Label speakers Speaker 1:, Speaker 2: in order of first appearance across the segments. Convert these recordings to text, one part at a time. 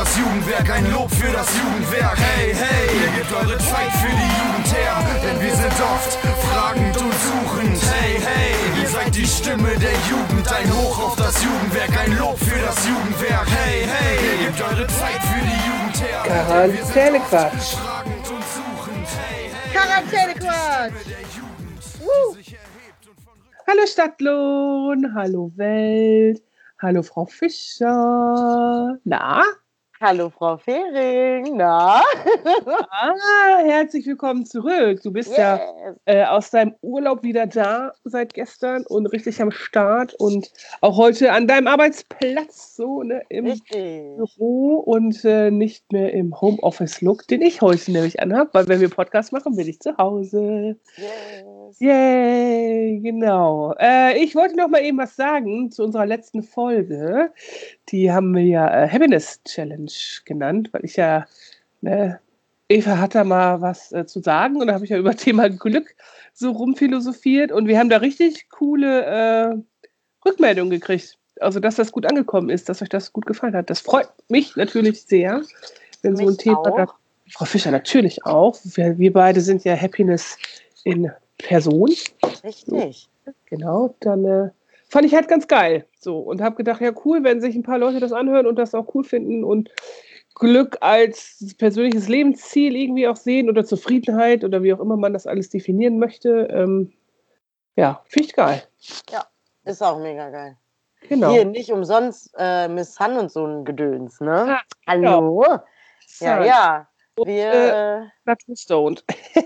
Speaker 1: das Jugendwerk, ein Lob für das Jugendwerk. Hey, hey, ihr gebt eure Zeit für die Jugend her, denn wir sind oft fragend und suchend. Hey, hey, ihr seid die Stimme der Jugend, ein Hoch auf das Jugendwerk, ein Lob für das Jugendwerk. Hey, hey, ihr gebt eure Zeit für die Jugend her, denn wir sind oft fragend und suchend. Hey, hey,
Speaker 2: Quarantänequatsch!
Speaker 3: Hallo Stadtlohn, hallo Welt, hallo Frau Fischer. Na?
Speaker 2: Hallo Frau Fehring, na?
Speaker 3: Herzlich willkommen zurück. Du bist ja aus deinem Urlaub wieder da seit gestern und richtig am Start und auch heute an deinem Arbeitsplatz, so ne, im Büro und nicht mehr im Homeoffice-Look, den ich heute nämlich anhabe, weil wenn wir Podcast machen, bin ich zu Hause.
Speaker 2: Yes.
Speaker 3: Yay, genau. Ich wollte noch mal eben was sagen zu unserer letzten Folge. Die haben wir ja Happiness Challenge genannt, weil ich ja, ne, Eva hat da mal was zu sagen und da habe ich ja über Thema Glück so rumphilosophiert und wir haben da richtig coole Rückmeldungen gekriegt. Also, dass das gut angekommen ist, dass euch das gut gefallen hat. Das freut mich natürlich sehr, wenn so ein Thema da. Frau Fischer natürlich auch. Wir beide sind ja Happiness in Person.
Speaker 2: Richtig.
Speaker 3: So, genau, dann fand ich halt ganz geil. So, und habe gedacht, ja cool, wenn sich ein paar Leute das anhören und das auch cool finden und Glück als persönliches Lebensziel irgendwie auch sehen oder Zufriedenheit oder wie auch immer man das alles definieren möchte. Ja, finde ich geil.
Speaker 2: Ja, ist auch mega geil.
Speaker 3: Genau.
Speaker 2: Hier nicht umsonst Miss Sun und so ein Gedöns, ne?
Speaker 3: Ja,
Speaker 2: Hallo?
Speaker 3: genau.
Speaker 2: Ja.
Speaker 3: Und,
Speaker 2: Wir
Speaker 3: Naturstoned.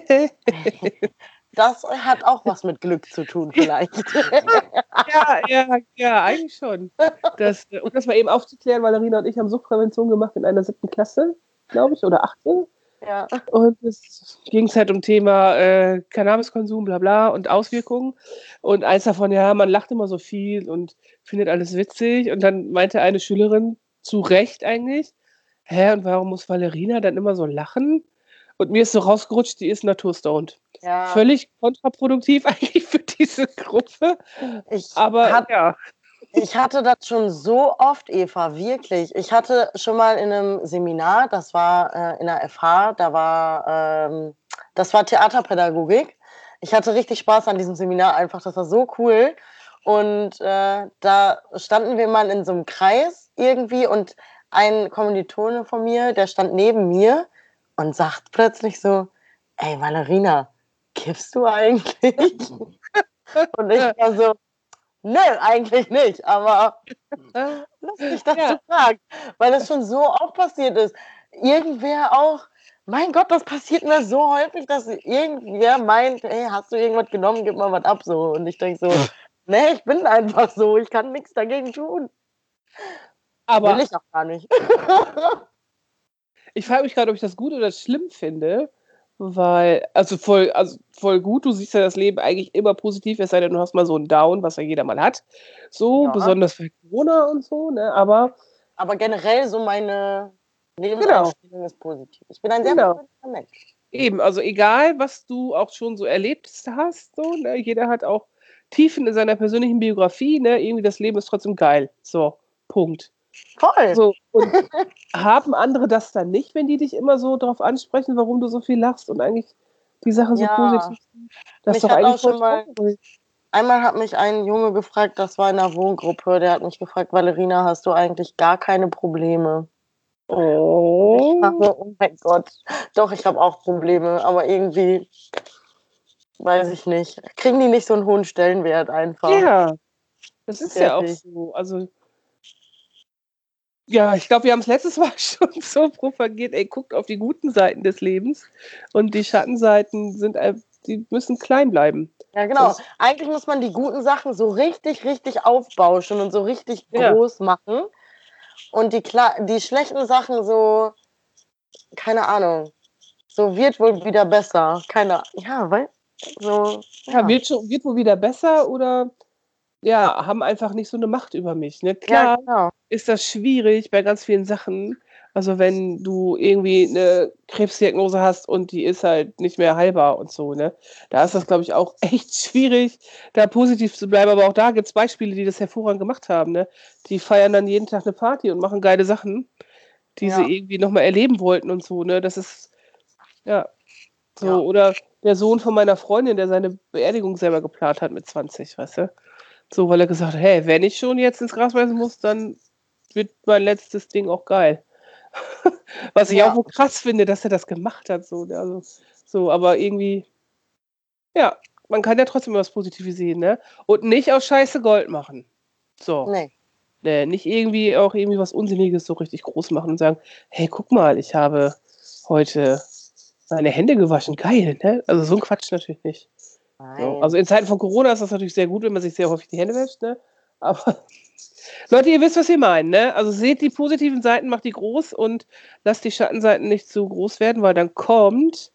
Speaker 2: Das hat auch was mit Glück zu tun, vielleicht.
Speaker 3: ja, eigentlich schon. Um das mal eben aufzuklären, Valerina und ich haben Suchtprävention gemacht in einer 7. Klasse, glaube ich, oder 8.
Speaker 2: Ja.
Speaker 3: Und es ging halt um Thema Cannabiskonsum, bla bla und Auswirkungen. Und eins davon, ja, man lacht immer so viel und findet alles witzig. Und dann meinte eine Schülerin, zu Recht eigentlich, und warum muss Valerina dann immer so lachen? Und mir ist so rausgerutscht, die ist naturstoned.
Speaker 2: Ja.
Speaker 3: Völlig kontraproduktiv eigentlich für diese Gruppe. Ich
Speaker 2: hatte das schon so oft, Eva, wirklich. Ich hatte schon mal in einem Seminar, das war in der FH, das war Theaterpädagogik. Ich hatte richtig Spaß an diesem Seminar einfach, das war so cool. Und da standen wir mal in so einem Kreis irgendwie und ein Kommilitone von mir, der stand neben mir und sagt plötzlich so, ey Valerina, kiffst du eigentlich? Und ich war so, nö, eigentlich nicht, aber lustig, dass du fragst, weil es schon so oft passiert ist. Irgendwer auch, mein Gott, das passiert mir so häufig, dass irgendwer meint, hey, hast du irgendwas genommen, gib mal was ab, so. Und ich denke so, nee, ich bin einfach so, ich kann nichts dagegen tun.
Speaker 3: Aber
Speaker 2: will ich auch gar nicht.
Speaker 3: Ich frage mich gerade, ob ich das gut oder schlimm finde, weil, voll gut, du siehst ja das Leben eigentlich immer positiv, es sei denn, du hast mal so einen Down, was ja jeder mal hat. So,
Speaker 2: Ja.
Speaker 3: besonders für Corona und so, ne, aber
Speaker 2: generell so meine Lebenseinstellung ist positiv. Ich bin ein sehr positiver Mensch.
Speaker 3: Eben, also egal, was du auch schon so erlebt hast, so, ne, jeder hat auch Tiefen in seiner persönlichen Biografie, ne, irgendwie das Leben ist trotzdem geil. So, Punkt.
Speaker 2: Voll.
Speaker 3: So, und haben andere das dann nicht, wenn die dich immer so darauf ansprechen, warum du so viel lachst und eigentlich die Sachen so positiv sind? Das ist doch eigentlich voll traurig.
Speaker 2: Einmal hat mich ein Junge gefragt, das war in einer Wohngruppe, der hat mich gefragt, Valerina, hast du eigentlich gar keine Probleme?
Speaker 3: Oh.
Speaker 2: Ich dachte, oh mein Gott, doch, ich habe auch Probleme, aber irgendwie, weiß ich nicht, kriegen die nicht so einen hohen Stellenwert einfach.
Speaker 3: Ja, das ist ja auch so, also ja, ich glaube, wir haben es letztes Mal schon so propagiert, guckt auf die guten Seiten des Lebens und die Schattenseiten die müssen klein bleiben.
Speaker 2: Ja, genau. Eigentlich muss man die guten Sachen so richtig, richtig aufbauschen und so richtig groß machen und die schlechten Sachen so, keine Ahnung, so wird wohl wieder besser.
Speaker 3: Wird wohl wieder besser oder haben einfach nicht so eine Macht über mich. Ne? Klar, ist das schwierig bei ganz vielen Sachen. Also wenn du irgendwie eine Krebsdiagnose hast und die ist halt nicht mehr heilbar und so, ne? Da ist das, glaube ich, auch echt schwierig, da positiv zu bleiben. Aber auch da gibt es Beispiele, die das hervorragend gemacht haben, ne? Die feiern dann jeden Tag eine Party und machen geile Sachen. die sie irgendwie nochmal erleben wollten und so, ne? Das ist, ja, so. Ja. Oder der Sohn von meiner Freundin, der seine Beerdigung selber geplant hat mit 20, weißt du? So, weil er gesagt hat, hey, wenn ich schon jetzt ins Gras beißen muss, dann wird mein letztes Ding auch geil. Was ich auch so krass finde, dass er das gemacht hat, so, also, so, aber irgendwie, ja, man kann ja trotzdem was Positives sehen, ne? Und nicht aus Scheiße Gold machen. So. Nee, nicht irgendwie auch irgendwie was Unsinniges so richtig groß machen und sagen, hey, guck mal, ich habe heute meine Hände gewaschen, geil, ne? Also so ein Quatsch natürlich nicht. So. Also in Zeiten von Corona ist das natürlich sehr gut, wenn man sich sehr häufig die Hände wäscht, ne? Aber Leute, ihr wisst, was wir meinen, ne? Also seht die positiven Seiten, macht die groß und lasst die Schattenseiten nicht zu groß werden, weil dann kommt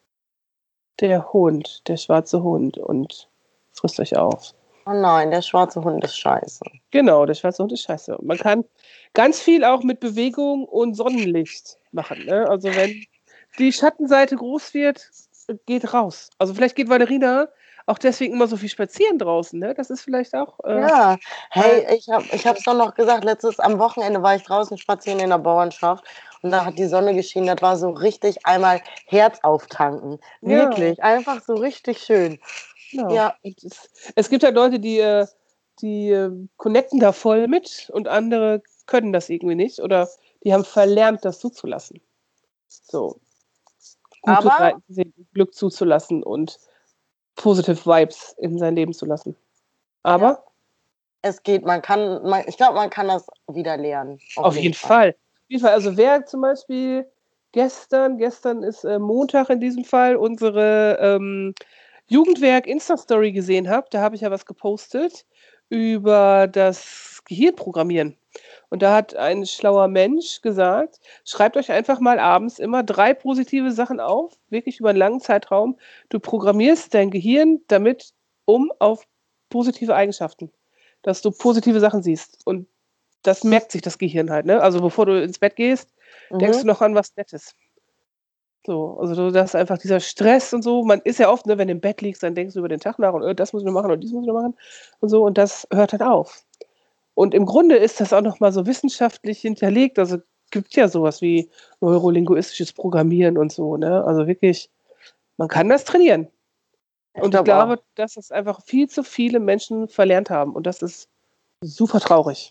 Speaker 3: der Hund, der schwarze Hund und frisst euch auf.
Speaker 2: Oh nein, der schwarze Hund ist scheiße.
Speaker 3: Genau, der schwarze Hund ist scheiße. Man kann ganz viel auch mit Bewegung und Sonnenlicht machen, ne? Also wenn die Schattenseite groß wird, geht raus. Also vielleicht geht Valerina auch deswegen immer so viel spazieren draußen, ne? Das ist vielleicht auch...
Speaker 2: ja, hey, ich hab's doch noch gesagt, am Wochenende war ich draußen spazieren in der Bauernschaft und da hat die Sonne geschienen, das war so richtig einmal Herz auftanken. Wirklich, einfach so richtig schön.
Speaker 3: Genau. Ja. Es gibt halt Leute, die connecten da voll mit und andere können das irgendwie nicht oder die haben verlernt, das zuzulassen. So. Gute Seiten sehen, Glück zuzulassen und positive Vibes in sein Leben zu lassen. Aber
Speaker 2: es geht, ich glaube, man kann das wieder lernen.
Speaker 3: Auf jeden Fall. Also wer zum Beispiel gestern ist Montag in diesem Fall, unsere Jugendwerk Insta-Story gesehen habt, da habe ich ja was gepostet über das Gehirnprogrammieren. Und da hat ein schlauer Mensch gesagt, schreibt euch einfach mal abends immer 3 positive Sachen auf, wirklich über einen langen Zeitraum. Du programmierst dein Gehirn damit auf positive Eigenschaften, dass du positive Sachen siehst. Und das merkt sich das Gehirn halt, ne? Also bevor du ins Bett gehst, denkst du noch an was Nettes. So, also das ist einfach dieser Stress und so. Man ist ja oft, ne, wenn du im Bett liegst, dann denkst du über den Tag nach und das muss ich noch machen und dies muss ich noch machen und so. Und das hört halt auf. Und im Grunde ist das auch nochmal so wissenschaftlich hinterlegt. Also gibt ja sowas wie neurolinguistisches Programmieren und so, ne? Also wirklich, man kann das trainieren. Und ich glaube, dass es einfach viel zu viele Menschen verlernt haben. Und das ist super traurig.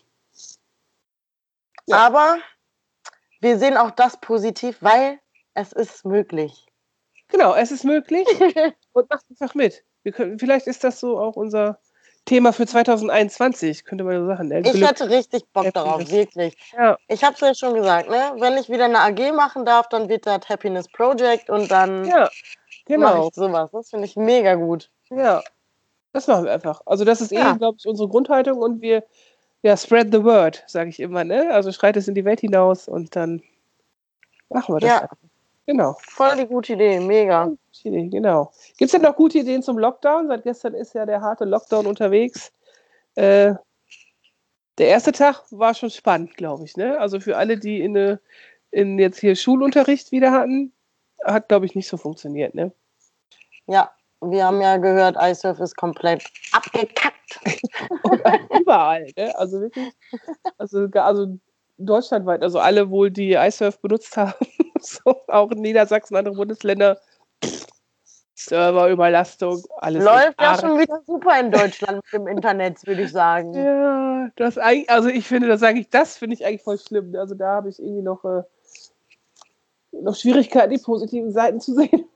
Speaker 2: Ja. Aber wir sehen auch das positiv, weil es ist möglich.
Speaker 3: Genau, es ist möglich. Und macht einfach mit. Vielleicht ist das so auch unser Thema für 2021, könnte man so sagen.
Speaker 2: Ich hätte richtig Bock darauf, wirklich. Ja. Ich habe es ja schon gesagt, ne? Wenn ich wieder eine AG machen darf, dann wird das Happiness Project und dann mache ich sowas. Das finde ich mega gut.
Speaker 3: Ja, das machen wir einfach. Also das ist glaube ich, unsere Grundhaltung und wir spread the word, sage ich immer, ne? Also schreit es in die Welt hinaus und dann machen wir das einfach. Genau.
Speaker 2: Voll die gute Idee, mega.
Speaker 3: Genau. Gibt es denn noch gute Ideen zum Lockdown? Seit gestern ist ja der harte Lockdown unterwegs. Der erste Tag war schon spannend, glaube ich, ne? Also für alle, die in jetzt hier Schulunterricht wieder hatten, hat, glaube ich, nicht so funktioniert, ne?
Speaker 2: Ja, wir haben ja gehört, iSurf ist komplett abgekackt.
Speaker 3: Überall, ne? Also wirklich, also deutschlandweit, also alle wohl, die iSurf benutzt haben, so auch in Niedersachsen, andere Bundesländer, Serverüberlastung, alles.
Speaker 2: Läuft ja schon wieder super in Deutschland mit dem Internet, würde ich sagen.
Speaker 3: Ja, ich finde das finde ich eigentlich voll schlimm. Also da habe ich irgendwie noch Schwierigkeiten, die positiven Seiten zu sehen.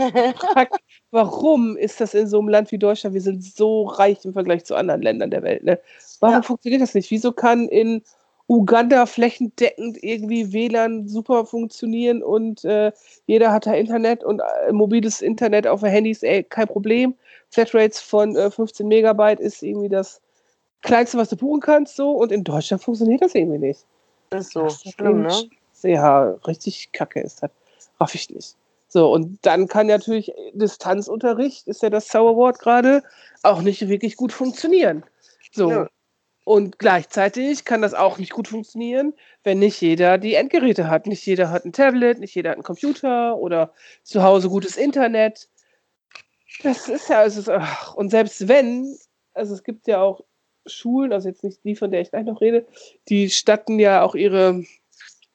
Speaker 3: Warum ist das in so einem Land wie Deutschland? Wir sind so reich im Vergleich zu anderen Ländern der Welt. Ne? Warum funktioniert das nicht? Wieso kann in Uganda flächendeckend irgendwie WLAN super funktionieren und jeder hat da Internet und mobiles Internet auf den Handys, kein Problem. Flatrates von 15 Megabyte ist irgendwie das Kleinste, was du buchen kannst, so, und in Deutschland funktioniert das irgendwie nicht.
Speaker 2: Das ist so schlimm, ne?
Speaker 3: Ja, richtig kacke ist das. Raff ich nicht. So, und dann kann natürlich Distanzunterricht, ist ja das Zauberwort gerade, auch nicht wirklich gut funktionieren. So. Ja. Und gleichzeitig kann das auch nicht gut funktionieren, wenn nicht jeder die Endgeräte hat. Nicht jeder hat ein Tablet, nicht jeder hat einen Computer oder zu Hause gutes Internet. Das ist ja, und selbst wenn, also es gibt ja auch Schulen, also jetzt nicht die, von der ich gleich noch rede, die statten ja auch ihre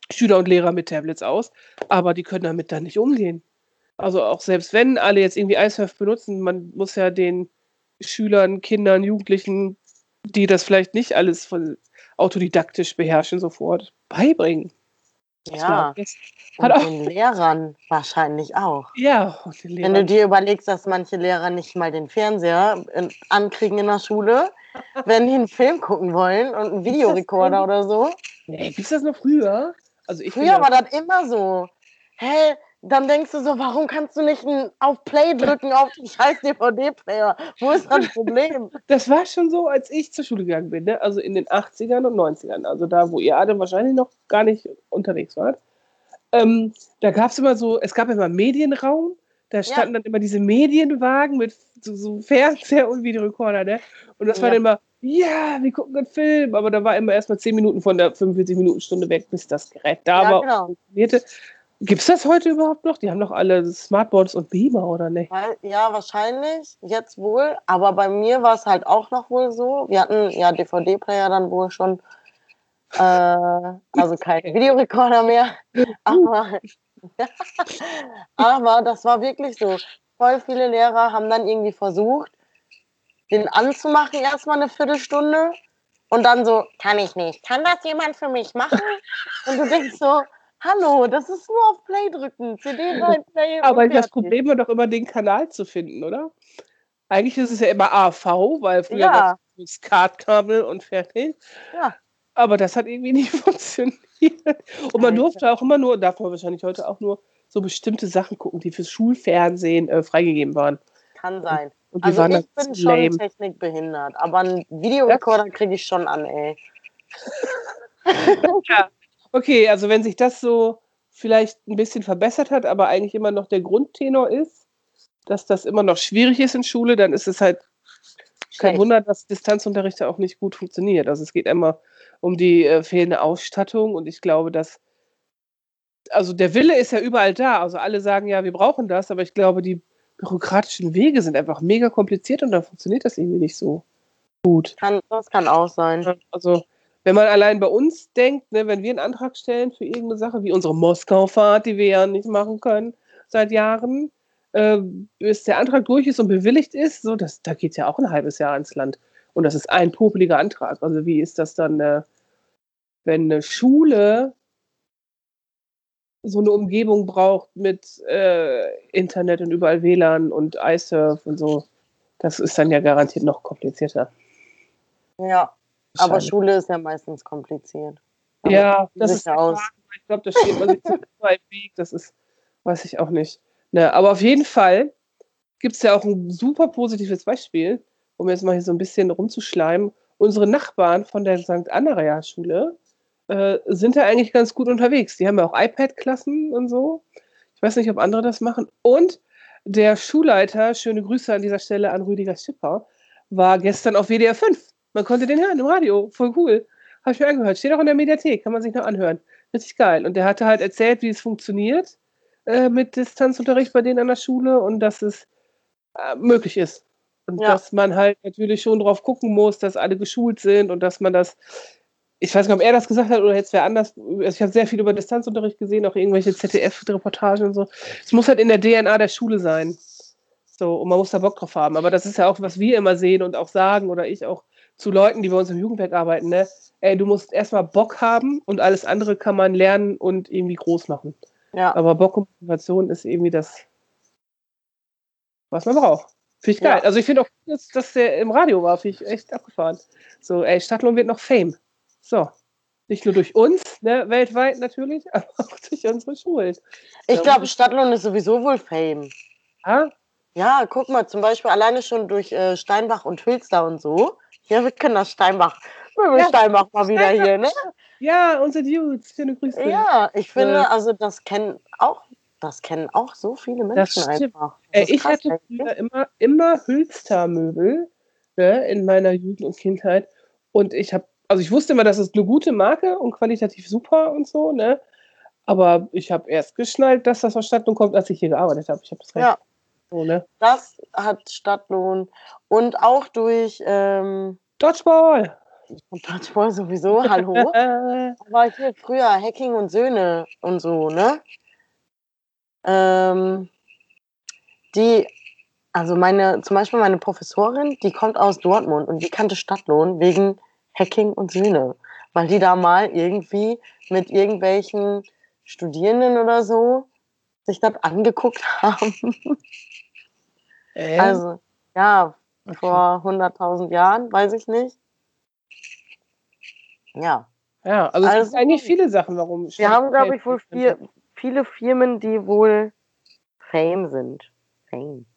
Speaker 3: Schüler und Lehrer mit Tablets aus, aber die können damit dann nicht umgehen. Also auch selbst wenn alle jetzt irgendwie iSurf benutzen, man muss ja den Schülern, Kindern, Jugendlichen, die das vielleicht nicht alles von autodidaktisch beherrschen, sofort beibringen.
Speaker 2: Ja,
Speaker 3: Hat
Speaker 2: und
Speaker 3: auch,
Speaker 2: den Lehrern wahrscheinlich auch.
Speaker 3: ja, und den
Speaker 2: Wenn du
Speaker 3: Lehrern.
Speaker 2: dir überlegst, dass manche Lehrer nicht mal den Fernseher ankriegen in der Schule, wenn die einen Film gucken wollen und einen Videorekorder oder so.
Speaker 3: Nee, gibt's das noch früher? Also ich
Speaker 2: Früher
Speaker 3: finde,
Speaker 2: war das immer so. Hä? Dann denkst du so, warum kannst du nicht auf Play drücken auf den scheiß DVD-Player? Wo ist das Problem?
Speaker 3: das war schon so, als ich zur Schule gegangen bin, ne? Also in den 80ern und 90ern, also da, wo ihr alle wahrscheinlich noch gar nicht unterwegs wart. Da gab es immer so, es gab immer Medienraum, da standen dann immer diese Medienwagen mit so Fernseher und Videorekorder, ne? Und das war dann immer, ja, wir gucken einen Film, aber da war immer erstmal 10 Minuten von der 45-Minuten-Stunde weg, bis das Gerät da war.
Speaker 2: Genau.
Speaker 3: Funktionierte. Gibt es das heute überhaupt noch? Die haben doch alle Smartboards und Beamer, oder nicht?
Speaker 2: Ja, wahrscheinlich, jetzt wohl. Aber bei mir war es halt auch noch wohl so. Wir hatten ja DVD-Player dann wohl schon, also kein Videorekorder mehr. Aber das war wirklich so. Voll viele Lehrer haben dann irgendwie versucht, den anzumachen erstmal eine Viertelstunde und dann so, kann ich nicht. Kann das jemand für mich machen? Und du denkst so, hallo, das ist nur auf Play drücken, CD rein, Play.
Speaker 3: Aber das Problem war doch immer, den Kanal zu finden, oder? Eigentlich ist es ja immer AV, weil früher gab es SCART-Kabel und fertig.
Speaker 2: Ja.
Speaker 3: Aber das hat irgendwie nicht funktioniert. Und man durfte auch immer nur, darf man wahrscheinlich heute auch nur, so bestimmte Sachen gucken, die fürs Schulfernsehen freigegeben waren.
Speaker 2: Kann sein.
Speaker 3: Und
Speaker 2: also ich bin schon technikbehindert, aber einen Videorekorder kriege ich schon an, ey.
Speaker 3: Ja. Okay, also wenn sich das so vielleicht ein bisschen verbessert hat, aber eigentlich immer noch der Grundtenor ist, dass das immer noch schwierig ist in Schule, dann ist es halt kein Wunder, dass Distanzunterricht auch nicht gut funktioniert. Also es geht immer um die fehlende Ausstattung und ich glaube, dass also der Wille ist ja überall da. Also alle sagen ja, wir brauchen das, aber ich glaube, die bürokratischen Wege sind einfach mega kompliziert und dann funktioniert das irgendwie nicht so gut.
Speaker 2: Das kann auch sein.
Speaker 3: Also wenn man allein bei uns denkt, ne, wenn wir einen Antrag stellen für irgendeine Sache, wie unsere Moskau-Fahrt, die wir ja nicht machen können seit Jahren, bis der Antrag durch ist und bewilligt ist, so, da geht ja auch ein halbes Jahr ins Land. Und das ist ein popeliger Antrag. Also wie ist das dann, wenn eine Schule so eine Umgebung braucht mit Internet und überall WLAN und iSurf und so? Das ist dann ja garantiert noch komplizierter.
Speaker 2: Ja, aber Schule ist ja meistens kompliziert.
Speaker 3: Aber ja, das ist aus. Ich glaube, da steht man sich zu im Weg. Das ist, weiß ich auch nicht. Ne, aber auf jeden Fall gibt es ja auch ein super positives Beispiel, um jetzt mal hier so ein bisschen rumzuschleimen. Unsere Nachbarn von der St. Anna-Schule sind da eigentlich ganz gut unterwegs. Die haben ja auch iPad-Klassen und so. Ich weiß nicht, ob andere das machen. Und der Schulleiter, schöne Grüße an dieser Stelle an Rüdiger Schipper, war gestern auf WDR 5. Man konnte den hören im Radio. Voll cool. Habe ich mir angehört. Steht auch in der Mediathek. Kann man sich noch anhören. Richtig geil. Und der hatte halt erzählt, wie es funktioniert mit Distanzunterricht bei denen an der Schule und dass es möglich ist. Und dass man halt natürlich schon drauf gucken muss, dass alle geschult sind und dass man das, ich weiß nicht, ob er das gesagt hat oder jetzt wer anders, also ich habe sehr viel über Distanzunterricht gesehen, auch irgendwelche ZDF-Reportagen und so. Es muss halt in der DNA der Schule sein. So, und man muss da Bock drauf haben. Aber das ist ja auch, was wir immer sehen und auch sagen oder ich auch zu Leuten, die bei uns im Jugendwerk arbeiten, ne? Ey, du musst erstmal Bock haben und alles andere kann man lernen und irgendwie groß machen. Ja. Aber Bock und Motivation ist irgendwie das, was man braucht. Finde ich geil. Ja. Also ich finde auch, dass der im Radio war, finde ich echt abgefahren. So, ey, Stadtlohn wird noch Fame. So. Nicht nur durch uns, ne, weltweit natürlich, aber auch durch unsere Schulen.
Speaker 2: Ich glaube, Stadtlohn ist sowieso wohl Fame.
Speaker 3: Ja?
Speaker 2: Ja, guck mal, zum Beispiel alleine schon durch Steinbach und Hülster und so. Ja, wir können das Steinbach mal wieder hier, ne?
Speaker 3: Ja, unsere Dudes, schöne Grüße.
Speaker 2: Ja, ich finde, also das kennen auch so viele Menschen einfach.
Speaker 3: Ich hatte früher immer Hülster-Möbel, ne, in meiner Jugend und Kindheit. Und ich wusste immer, das ist eine gute Marke und qualitativ super und so, ne? Aber ich habe erst geschnallt, dass das aus Stadtlohn kommt, als ich hier gearbeitet habe. Ich habe das recht.
Speaker 2: Ja. So, ne? Das hat Stadtlohn und auch durch
Speaker 3: Dodgeball.
Speaker 2: Dodgeball sowieso, hallo. Aber hier früher Hacking und Söhne und so, ne? Zum Beispiel meine Professorin, die kommt aus Dortmund und die kannte Stadtlohn wegen Hacking und Söhne. Weil die da mal irgendwie mit irgendwelchen Studierenden oder so sich das angeguckt haben. Also, ja,
Speaker 3: Okay.
Speaker 2: vor 100.000 Jahren, weiß ich nicht. Ja.
Speaker 3: Ja, also es
Speaker 2: Also,
Speaker 3: gibt eigentlich viele Sachen, warum
Speaker 2: wir haben, glaube ich, wohl
Speaker 3: könnte.
Speaker 2: viele Firmen, die wohl Fame sind. Fame.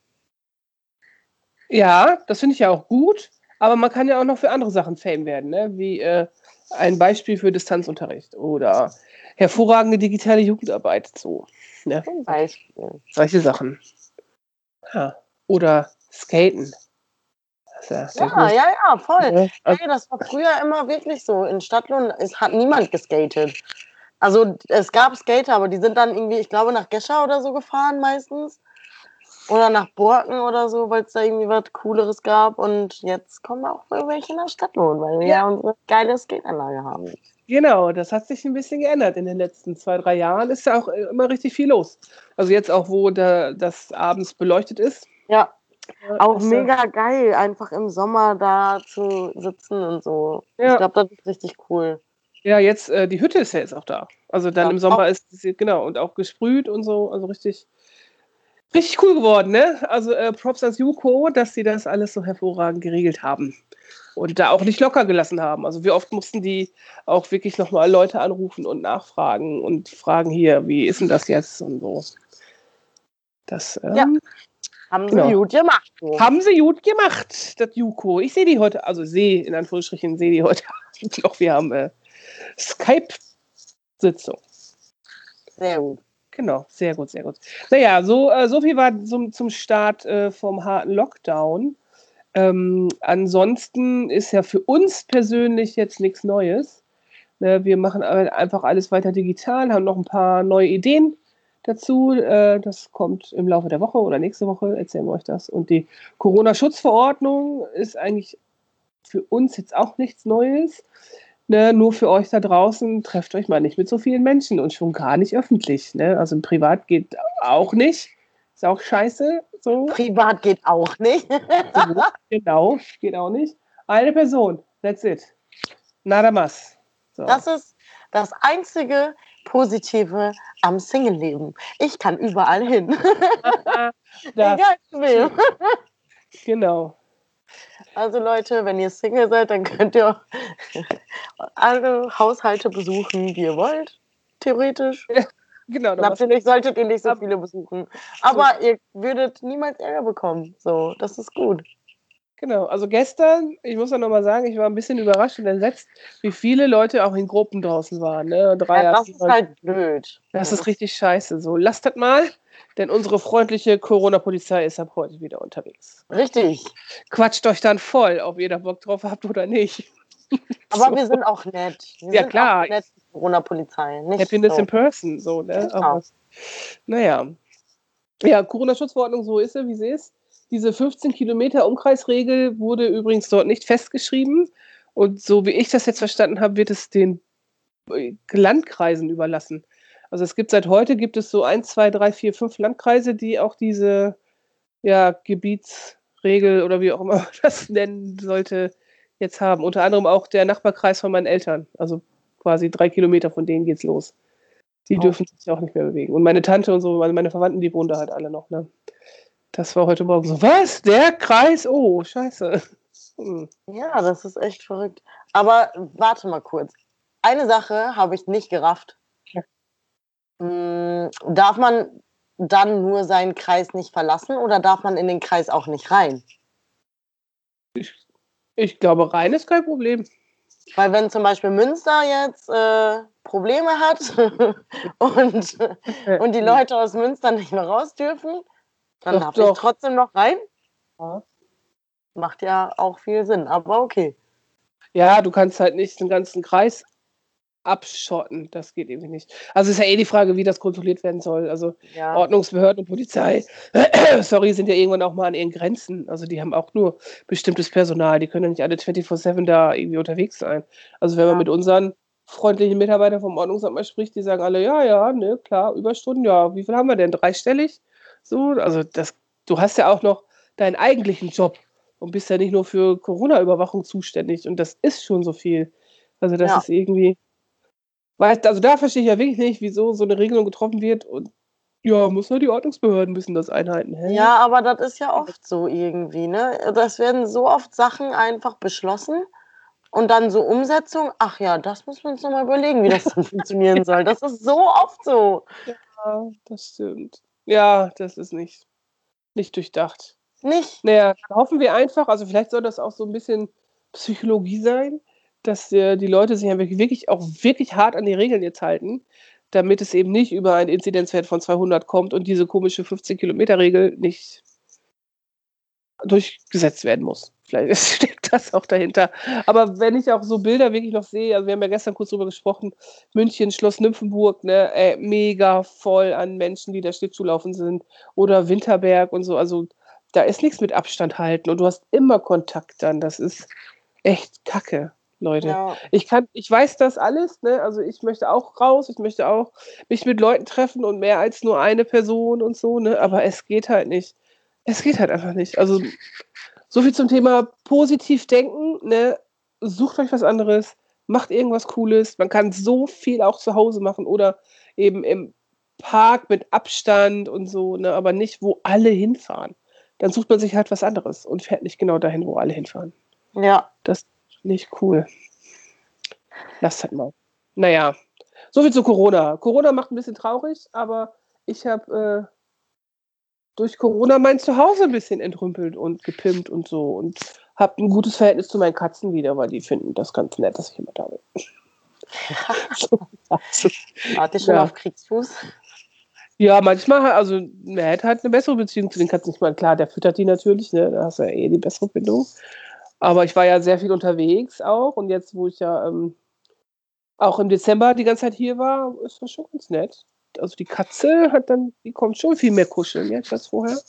Speaker 3: Ja, das finde ich ja auch gut, aber man kann ja auch noch für andere Sachen Fame werden, ne? Wie ein Beispiel für Distanzunterricht oder hervorragende digitale Jugendarbeit, so, ne?
Speaker 2: Zum Beispiel.
Speaker 3: Solche Sachen. Ja. Oder Skaten. Das ist
Speaker 2: Ja, voll.
Speaker 3: ne? Also,
Speaker 2: Hey, das war früher immer wirklich so. In Stadtlohn hat niemand geskatet. Also es gab Skater, aber die sind dann irgendwie, ich glaube, nach Gescher oder so gefahren meistens. Oder nach Borken oder so, weil es da irgendwie was Cooleres gab. Und jetzt kommen auch welche nach Stadtlohn, weil wir ja unsere geile Skateanlage haben.
Speaker 3: genau, das hat sich ein bisschen geändert in den letzten 2, 3 Jahren. Ist ja auch immer richtig viel los. Also jetzt auch, wo das abends beleuchtet ist.
Speaker 2: Ja, auch
Speaker 3: ist
Speaker 2: mega geil, einfach im Sommer da zu sitzen und so.
Speaker 3: Ja.
Speaker 2: Ich glaube, das ist richtig cool.
Speaker 3: Ja, jetzt, die Hütte ist ja jetzt auch da. Also dann
Speaker 2: Ja,
Speaker 3: im Sommer ist sie, genau, und auch gesprüht und so. Also richtig cool geworden, ne? Also Props ans JUKO, dass sie das alles so hervorragend geregelt haben. Und da auch nicht locker gelassen haben. Also wie oft mussten die auch wirklich nochmal Leute anrufen und nachfragen und fragen hier, wie ist denn das jetzt und so. Das
Speaker 2: haben
Speaker 3: genau.
Speaker 2: sie gut gemacht. So.
Speaker 3: Haben sie gut gemacht, das JUKO. Ich sehe die heute, also in Anführungsstrichen sehe die heute noch. Wir haben Skype-Sitzung.
Speaker 2: Sehr gut.
Speaker 3: Genau, sehr gut, sehr gut. Naja, so viel war zum Start vom harten Lockdown. Ansonsten ist ja für uns persönlich jetzt nichts Neues. Ne, wir machen einfach alles weiter digital, haben noch ein paar neue Ideen dazu. Das kommt im Laufe der Woche oder nächste Woche, erzählen wir euch das. Und die Corona-Schutzverordnung ist eigentlich für uns jetzt auch nichts Neues. Ne, nur für euch da draußen, trefft euch mal nicht mit so vielen Menschen und schon gar nicht öffentlich. Ne? Also im Privat geht auch nicht. Ist auch scheiße. So.
Speaker 2: Privat geht auch nicht.
Speaker 3: So, genau, geht auch nicht. Eine Person, that's it. Nada más. So.
Speaker 2: Das ist das einzige Positive am Single-Leben. Ich kann überall hin. Egal zu wem.
Speaker 3: Genau.
Speaker 2: Also Leute, wenn ihr Single seid, dann könnt ihr alle Haushalte besuchen, die ihr wollt. Theoretisch.
Speaker 3: Ja, genau.
Speaker 2: Natürlich solltet ihr nicht so viele besuchen. Aber ihr würdet niemals Ärger bekommen. So, das ist gut.
Speaker 3: Genau, also gestern, ich muss ja nochmal sagen, ich war ein bisschen überrascht und entsetzt, wie viele Leute auch in Gruppen draußen waren. Ne?
Speaker 2: Das ist halt blöd.
Speaker 3: Das ist richtig scheiße. So, lasst das mal, denn unsere freundliche Corona-Polizei ist ab heute wieder unterwegs.
Speaker 2: Richtig.
Speaker 3: Quatscht euch dann voll, ob ihr da Bock drauf habt oder nicht.
Speaker 2: Aber wir sind auch nett. Wir sind
Speaker 3: klar.
Speaker 2: auch nett, die Corona-Polizei.
Speaker 3: Happiness
Speaker 2: so.
Speaker 3: in person, so, ne?
Speaker 2: Genau.
Speaker 3: Aber, naja. Ja, Corona-Schutzverordnung, so ist sie, wie sie ist. Diese 15 Kilometer Umkreisregel wurde übrigens dort nicht festgeschrieben. Und so wie ich das jetzt verstanden habe, wird es den Landkreisen überlassen. Also seit heute gibt es so 1, 2, 3, 4, 5 Landkreise, die auch diese Gebietsregel oder wie auch immer man das nennen sollte, jetzt haben. Unter anderem auch der Nachbarkreis von meinen Eltern. Also quasi 3 Kilometer von denen geht's los. Die dürfen sich auch nicht mehr bewegen. Und meine Tante und so, meine Verwandten, die wohnen da halt alle noch. Ne? Das war heute Morgen so, was? Der Kreis? Oh, scheiße.
Speaker 2: Ja, das ist echt verrückt. Aber warte mal kurz. Eine Sache habe ich nicht gerafft.
Speaker 3: Ja.
Speaker 2: Darf man dann nur seinen Kreis nicht verlassen oder darf man in den Kreis auch nicht rein?
Speaker 3: Ich glaube, rein ist kein Problem.
Speaker 2: Weil wenn zum Beispiel Münster jetzt Probleme hat und die Leute aus Münster nicht mehr raus dürfen, dann darf ich trotzdem noch rein?
Speaker 3: Ja.
Speaker 2: Macht ja auch viel Sinn, aber okay.
Speaker 3: Ja, du kannst halt nicht den ganzen Kreis abschotten. Das geht irgendwie nicht. Also ist ja die Frage, wie das kontrolliert werden soll. Also
Speaker 2: Ja.
Speaker 3: Ordnungsbehörden und Polizei, sorry, sind ja irgendwann auch mal an ihren Grenzen. Also die haben auch nur bestimmtes Personal. Die können ja nicht alle 24/7 da irgendwie unterwegs sein. Also wenn man
Speaker 2: Ja.
Speaker 3: mit unseren freundlichen Mitarbeitern vom Ordnungsamt mal spricht, die sagen alle, ja, ne, klar, Überstunden, ja, wie viel haben wir denn? Dreistellig? So, also du hast ja auch noch deinen eigentlichen Job und bist ja nicht nur für Corona-Überwachung zuständig. Und das ist schon so viel. Also das
Speaker 2: Ja.
Speaker 3: ist irgendwie, also da verstehe ich ja wirklich nicht, wieso so eine Regelung getroffen wird und ja, muss nur die Ordnungsbehörden müssen das einhalten. Hä?
Speaker 2: Ja, aber das ist ja oft so irgendwie, ne? Das werden so oft Sachen einfach beschlossen und dann so Umsetzung. Ach ja, das müssen wir uns noch mal überlegen, wie das dann funktionieren soll. Das ist so oft so.
Speaker 3: Ja, das stimmt. Ja, das ist nicht durchdacht.
Speaker 2: Nicht?
Speaker 3: Naja, dann hoffen wir einfach, also vielleicht soll das auch so ein bisschen Psychologie sein, dass die Leute sich einfach wirklich hart an die Regeln jetzt halten, damit es eben nicht über einen Inzidenzwert von 200 kommt und diese komische 15-Kilometer-Regel nicht durchgesetzt werden muss. Vielleicht steckt das auch dahinter. Aber wenn ich auch so Bilder wirklich noch sehe, also wir haben ja gestern kurz drüber gesprochen, München, Schloss Nymphenburg, ne, mega voll an Menschen, die da Schlittschuhlaufen sind, oder Winterberg und so, also da ist nichts mit Abstand halten und du hast immer Kontakt dann. Das ist echt Kacke, Leute.
Speaker 2: Ja.
Speaker 3: Ich weiß das alles, ne? Also ich möchte auch raus, ich möchte auch mich mit Leuten treffen und mehr als nur eine Person und so, ne? Aber es geht halt nicht. Es geht halt einfach nicht. Also so viel zum Thema positiv denken, ne? Sucht euch was anderes, macht irgendwas Cooles. Man kann so viel auch zu Hause machen oder eben im Park mit Abstand und so, ne? Aber nicht, wo alle hinfahren. Dann sucht man sich halt was anderes und fährt nicht genau dahin, wo alle hinfahren.
Speaker 2: Ja.
Speaker 3: Das ist nicht cool. Lasst halt mal. Naja, so viel zu Corona. Corona macht ein bisschen traurig, aber ich habe durch Corona mein Zuhause ein bisschen entrümpelt und gepimpt und so und habe ein gutes Verhältnis zu meinen Katzen wieder, weil die finden das ganz nett, dass ich immer da bin.
Speaker 2: Wart ihr schon
Speaker 3: Ja.
Speaker 2: auf Kriegsfuß?
Speaker 3: Ja, manchmal, also er hätte halt eine bessere Beziehung zu den Katzen. Ich meine, klar, der füttert die natürlich, ne? Da hast du ja eh die bessere Bindung. Aber ich war ja sehr viel unterwegs auch und jetzt, wo ich ja auch im Dezember die ganze Zeit hier war, ist das schon ganz nett. Also die Katze die kommt schon viel mehr kuscheln jetzt als vorher.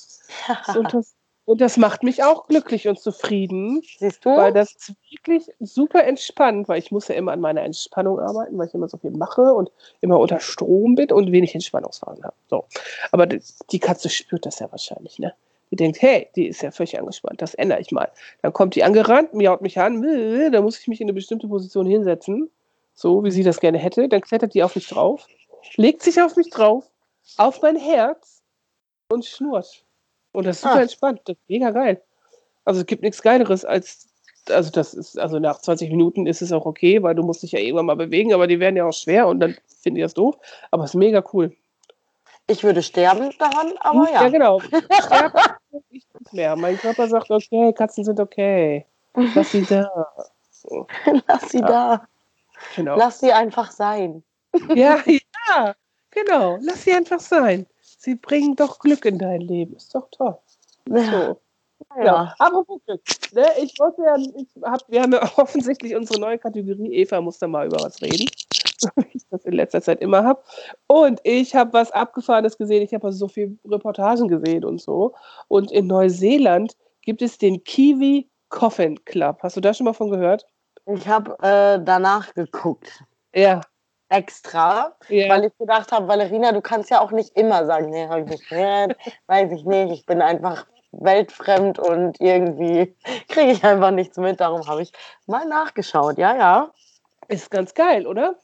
Speaker 3: Und das macht mich auch glücklich und zufrieden,
Speaker 2: Siehst du?
Speaker 3: weil das ist wirklich super entspannt, weil ich muss ja immer an meiner Entspannung arbeiten, weil ich immer so viel mache und immer unter Strom bin und wenig Entspannungsphasen habe. So. Aber die Katze spürt das ja wahrscheinlich, ne? Die denkt, hey, die ist ja völlig angespannt, das ändere ich mal. Dann kommt die angerannt, miaut mich an, dann muss ich mich in eine bestimmte Position hinsetzen, so wie sie das gerne hätte. Dann klettert die auf mich drauf, legt sich auf mich drauf, auf mein Herz und schnurrt. Und das ist super entspannt, das ist mega geil. Also es gibt nichts Geileres also nach 20 Minuten ist es auch okay, weil du musst dich ja irgendwann mal bewegen, aber die werden ja auch schwer und dann finden die das doof. Aber es ist mega cool.
Speaker 2: Ich würde sterben daran, aber ja.
Speaker 3: Ja, genau. Sterben ich nicht mehr. Mein Körper sagt, okay, Katzen sind okay. Lass sie da. So.
Speaker 2: Lass sie da.
Speaker 3: Genau.
Speaker 2: Lass sie einfach sein.
Speaker 3: Ja, genau. Lass sie einfach sein. Sie bringen doch Glück in dein Leben. Ist doch toll. So. Ja. Apropos Glück. Ne? Wir haben ja offensichtlich unsere neue Kategorie. Eva muss da mal über was reden. Wie ich das in letzter Zeit immer habe. Und ich habe was Abgefahrenes gesehen. Ich habe also so viele Reportagen gesehen und so. Und in Neuseeland gibt es den Kiwi Coffin Club. Hast du da schon mal von gehört?
Speaker 2: Ich habe danach geguckt.
Speaker 3: Ja.
Speaker 2: Extra, weil ich gedacht habe, Valerina, du kannst ja auch nicht immer sagen, nee, habe ich nicht gehört, weiß ich nicht, ich bin einfach weltfremd und irgendwie kriege ich einfach nichts mit, darum habe ich mal nachgeschaut, ja.
Speaker 3: Ist ganz geil, oder?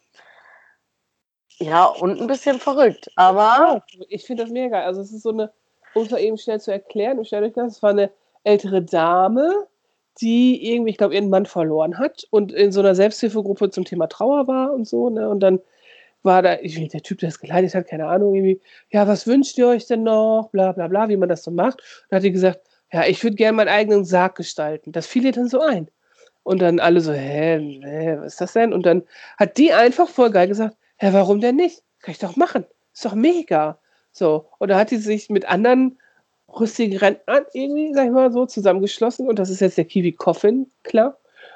Speaker 2: Ja, und ein bisschen verrückt, aber...
Speaker 3: Ich finde das mega geil, also es ist so eine, um es mal eben schnell zu erklären, es war eine ältere Dame, die irgendwie, ich glaube, ihren Mann verloren hat und in so einer Selbsthilfegruppe zum Thema Trauer war und so, ne? Und dann war da, der Typ, der das geleitet hat, keine Ahnung, irgendwie, ja, was wünscht ihr euch denn noch? Bla bla bla, wie man das so macht. Und dann hat die gesagt, ja, ich würde gerne meinen eigenen Sarg gestalten. Das fiel ihr dann so ein. Und dann alle so, was ist das denn? Und dann hat die einfach voll geil gesagt, warum denn nicht? Kann ich doch machen. Ist doch mega. So. Und da hat die sich mit anderen rüstigen Rentnern irgendwie, sag ich mal so, zusammengeschlossen und das ist jetzt der Kiwi Coffin Club.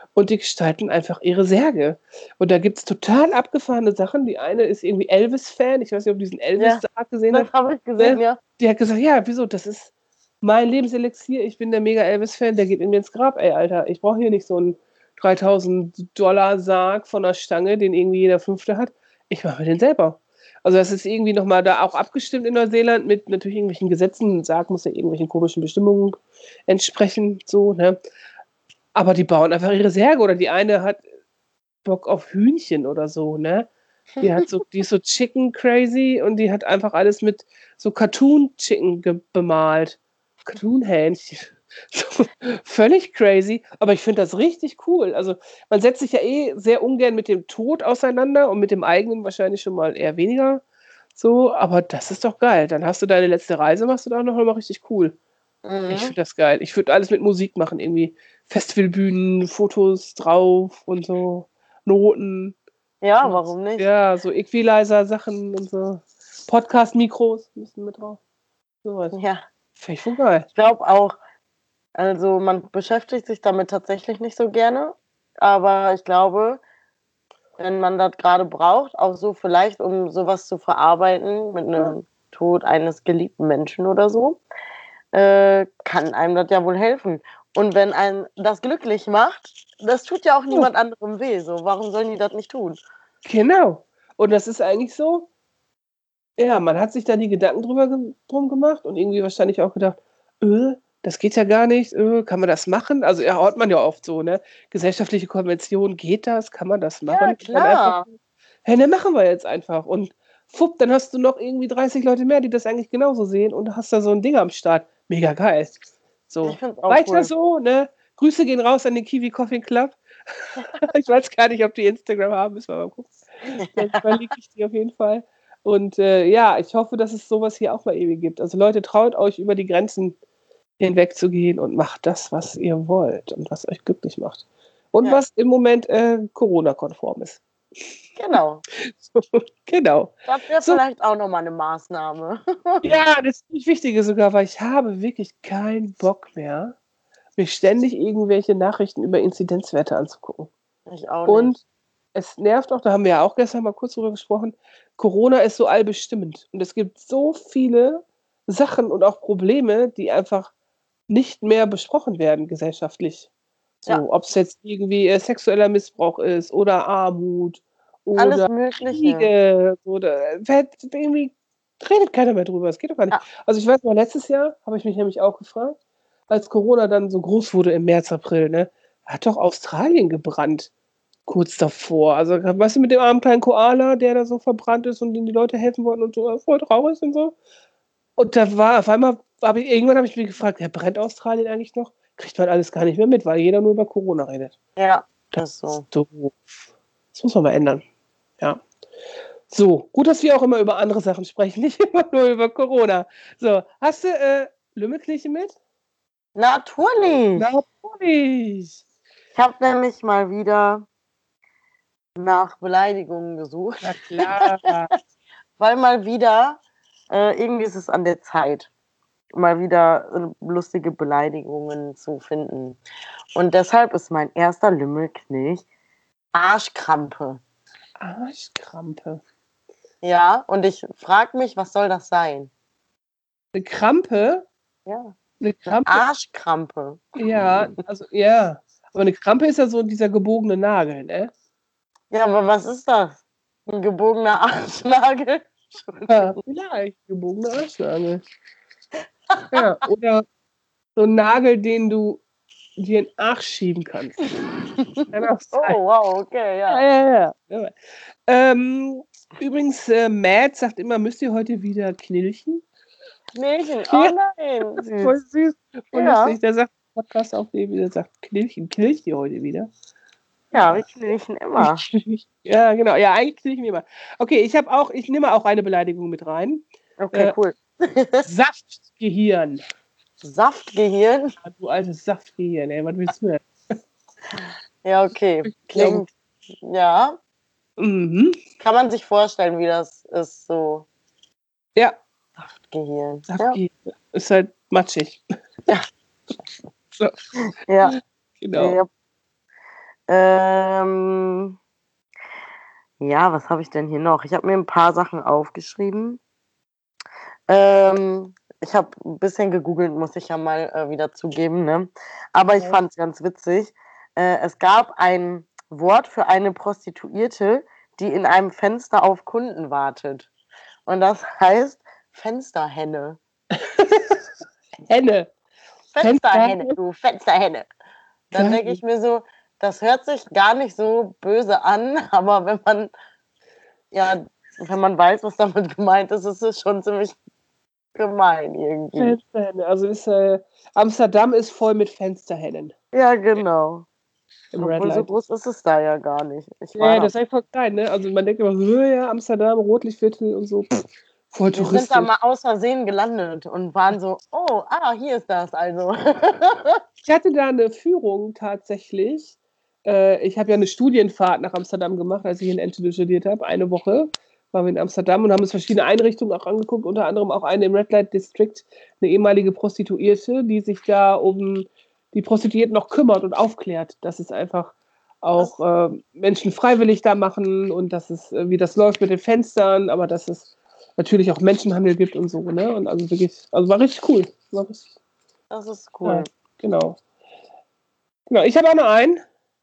Speaker 3: und die gestalten einfach ihre Särge. Und da gibt es total abgefahrene Sachen. Die eine ist irgendwie Elvis-Fan. Ich weiß nicht, ob du diesen Elvis-Sarg gesehen hast.
Speaker 2: Das habe ich gesehen,
Speaker 3: Ne?
Speaker 2: ja.
Speaker 3: Die hat gesagt, ja, wieso, das ist mein Lebenselixier. Ich bin der mega Elvis-Fan, der geht in mir ins Grab. Ey, Alter, ich brauche hier nicht so einen $3.000 Sarg von der Stange, den irgendwie jeder Fünfte hat. Ich mache mir den selber. Also das ist irgendwie nochmal da auch abgestimmt in Neuseeland mit natürlich irgendwelchen Gesetzen. Ein Sarg muss ja irgendwelchen komischen Bestimmungen entsprechen, so, ne? Aber die bauen einfach ihre Särge. Oder die eine hat Bock auf Hühnchen oder so, ne? Die ist so Chicken crazy und die hat einfach alles mit so Cartoon Chicken bemalt. Cartoon Hähnchen. So, völlig crazy, aber ich finde das richtig cool. Also man setzt sich ja sehr ungern mit dem Tod auseinander und mit dem eigenen wahrscheinlich schon mal eher weniger. So, aber das ist doch geil. Dann hast du deine letzte Reise, machst du da noch mal richtig cool. Ich finde das geil. Ich würde alles mit Musik machen, irgendwie Festivalbühnen, Fotos drauf und so, Noten.
Speaker 2: Ja, warum nicht?
Speaker 3: Ja, so Equalizer-Sachen und so. Podcast-Mikros müssen mit drauf. Sowas.
Speaker 2: Ja,
Speaker 3: Finde ich voll geil.
Speaker 2: ich glaube auch, also man beschäftigt sich damit tatsächlich nicht so gerne, aber ich glaube, wenn man das gerade braucht, auch so vielleicht, um sowas zu verarbeiten mit einem Tod eines geliebten Menschen oder so, kann einem das ja wohl helfen. Und wenn einen das glücklich macht, das tut ja auch niemand anderem weh. So, warum sollen die das nicht tun?
Speaker 3: Genau. Und das ist eigentlich so, ja, man hat sich da die Gedanken drum gemacht und irgendwie wahrscheinlich auch gedacht, das geht ja gar nicht, kann man das machen? Also ja, hört man ja oft so, ne? Gesellschaftliche Konvention, geht das? Kann man das machen?
Speaker 2: Ja, klar.
Speaker 3: Hey, dann machen wir jetzt einfach. Und fupp, dann hast du noch irgendwie 30 Leute mehr, die das eigentlich genauso sehen und hast da so ein Ding am Start. Mega geil. So,
Speaker 2: Ich find's auch
Speaker 3: weiter
Speaker 2: cool.
Speaker 3: so, ne? Grüße gehen raus an den Kiwi Coffee Club. Ich weiß gar nicht, ob die Instagram haben, müssen wir mal gucken. Dann verlinke ich die auf jeden Fall. Und ja, ich hoffe, dass es sowas hier auch mal ewig gibt. Also Leute, traut euch über die Grenzen hinwegzugehen und macht das, was ihr wollt und was euch glücklich macht. Und was im Moment Corona-konform ist.
Speaker 2: Genau.
Speaker 3: So, genau.
Speaker 2: Das wäre vielleicht auch nochmal eine Maßnahme.
Speaker 3: Ja, das ist nicht Wichtige sogar, weil ich habe wirklich keinen Bock mehr, mir ständig irgendwelche Nachrichten über Inzidenzwerte anzugucken.
Speaker 2: Ich auch nicht.
Speaker 3: Und es nervt auch, da haben wir ja auch gestern mal kurz drüber gesprochen, Corona ist so allbestimmend. Und es gibt so viele Sachen und auch Probleme, die einfach nicht mehr besprochen werden gesellschaftlich. So,
Speaker 2: Ja.
Speaker 3: ob es jetzt irgendwie sexueller Missbrauch ist oder Armut
Speaker 2: Alles
Speaker 3: oder
Speaker 2: Mögliche.
Speaker 3: Kriege oder irgendwie redet keiner mehr drüber. Es geht doch gar nicht.
Speaker 2: Ja.
Speaker 3: Also ich weiß noch, letztes Jahr habe ich mich nämlich auch gefragt, als Corona dann so groß wurde im März, April, ne, hat doch Australien gebrannt. Kurz davor. Also, weißt du, mit dem armen kleinen Koala, der da so verbrannt ist und dem die Leute helfen wollten und so, voll traurig und so. Und da war auf einmal, irgendwann habe ich mich gefragt, ja, brennt Australien eigentlich noch? Kriegt man alles gar nicht mehr mit, weil jeder nur über Corona redet.
Speaker 2: Ja, das ist so.
Speaker 3: ist doof. Das muss man mal ändern. Ja. So, gut, dass wir auch immer über andere Sachen sprechen, nicht immer nur über Corona. So, hast du Lümmelkirche mit?
Speaker 2: Natürlich.
Speaker 3: Natürlich.
Speaker 2: Ich habe nämlich mal wieder nach Beleidigungen gesucht,
Speaker 3: Na klar.
Speaker 2: weil mal wieder, irgendwie ist es an der Zeit, mal wieder lustige Beleidigungen zu finden. Und deshalb ist mein erster Lümmelknilch Arschkrampe.
Speaker 3: Arschkrampe.
Speaker 2: Ja, und ich frage mich, was soll das sein?
Speaker 3: Eine Krampe?
Speaker 2: Ja,
Speaker 3: Eine Krampe?
Speaker 2: Arschkrampe.
Speaker 3: Ja, also ja. Aber eine Krampe ist ja so dieser gebogene Nagel, ne?
Speaker 2: Ja, aber was ist das? Ein gebogener Arschnagel?
Speaker 3: Ja, vielleicht gebogener Arschnagel. Ja, oder so ein Nagel, den du dir in den Arsch schieben kannst. Kann auch sein.
Speaker 2: Oh, wow, okay, ja.
Speaker 3: Ja. Übrigens, Matt sagt immer, müsst ihr heute wieder knilchen?
Speaker 2: Knilchen, oh
Speaker 3: Ja.
Speaker 2: nein.
Speaker 3: Voll süß. Voll
Speaker 2: Ja.
Speaker 3: lustig. Der sagt Podcast aufnehmen, der sagt, knilchen, knilcht ihr heute wieder?
Speaker 2: Ja, wir knilchen immer.
Speaker 3: Ja, genau. Ja, eigentlich knilchen wir immer. Okay, ich nehme auch eine Beleidigung mit rein.
Speaker 2: Okay, cool.
Speaker 3: Saftgehirn.
Speaker 2: Saftgehirn?
Speaker 3: Ja, du altes Saftgehirn, ey, was willst du denn?
Speaker 2: Ja, okay. Klingt, ja.
Speaker 3: Mhm.
Speaker 2: Kann man sich vorstellen, wie das ist, so
Speaker 3: Ja,
Speaker 2: Saftgehirn.
Speaker 3: Saftgehirn. Ist halt matschig.
Speaker 2: Ja.
Speaker 3: So,
Speaker 2: Ja.
Speaker 3: genau.
Speaker 2: Ja. Ja, was habe ich denn hier noch? Ich habe mir ein paar Sachen aufgeschrieben. Ich habe ein bisschen gegoogelt, muss ich ja mal wieder zugeben, ne? Aber ich fand es ganz witzig. Es gab ein Wort für eine Prostituierte, die in einem Fenster auf Kunden wartet. Und das heißt Fensterhenne.
Speaker 3: Henne.
Speaker 2: Fensterhenne, du Fensterhenne. Dann denke ich mir so, das hört sich gar nicht so böse an, aber wenn man weiß, was damit gemeint ist, ist es schon ziemlich gemein irgendwie.
Speaker 3: Fensterhenne. Also Amsterdam ist voll mit Fensterhennen.
Speaker 2: Ja, genau.
Speaker 3: Im Red
Speaker 2: Obwohl so
Speaker 3: Light.
Speaker 2: groß ist es da ja gar nicht.
Speaker 3: Ja, das ist einfach klein, ne? Also man denkt immer, ja, Amsterdam, Rotlichtviertel und so. Voll
Speaker 2: Wir
Speaker 3: touristisch.
Speaker 2: sind da mal aus Versehen gelandet und waren so, hier ist das also.
Speaker 3: Ich hatte da eine Führung tatsächlich. Ich habe ja eine Studienfahrt nach Amsterdam gemacht, als ich in Enschede studiert habe. Eine Woche waren wir in Amsterdam und haben uns verschiedene Einrichtungen auch angeguckt, unter anderem auch eine im Red Light District, eine ehemalige Prostituierte, die sich da um die Prostituierten noch kümmert und aufklärt, dass es einfach auch Menschen freiwillig da machen und dass es, wie das läuft mit den Fenstern, aber dass es natürlich auch Menschenhandel gibt und so, ne? Und also wirklich, also war richtig cool.
Speaker 2: Das ist cool.
Speaker 3: Ja, genau. Genau, ich habe auch noch einen.